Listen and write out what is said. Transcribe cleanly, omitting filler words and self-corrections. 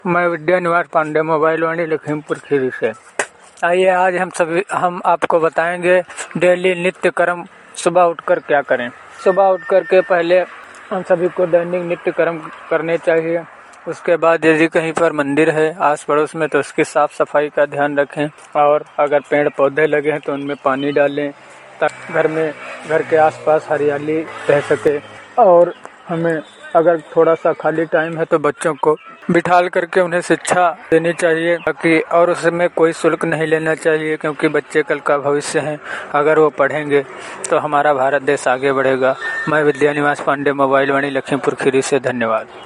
मैं विद्या निवास पांडे, मोबाइल वाणी, लखीमपुर खीरी से। आइए आज हम आपको बताएंगे डेली नित्य कर्म सुबह उठकर क्या करें। सुबह उठकर के पहले हम सभी को दैनिक नित्य कर्म करने चाहिए। उसके बाद यदि कहीं पर मंदिर है आस पड़ोस में तो उसकी साफ सफाई का ध्यान रखें, और अगर पेड़ पौधे लगे हैं तो उनमें पानी डालें ताकि घर के आसपास हरियाली रह सके। और हमें अगर थोड़ा सा खाली टाइम है तो बच्चों को बिठाल करके उन्हें शिक्षा देनी चाहिए ताकि, और उसमें कोई शुल्क नहीं लेना चाहिए क्योंकि बच्चे कल का भविष्य हैं। अगर वो पढ़ेंगे तो हमारा भारत देश आगे बढ़ेगा। मैं विद्या निवास पांडे, मोबाइल वाणी, लखीमपुर खीरी से। धन्यवाद।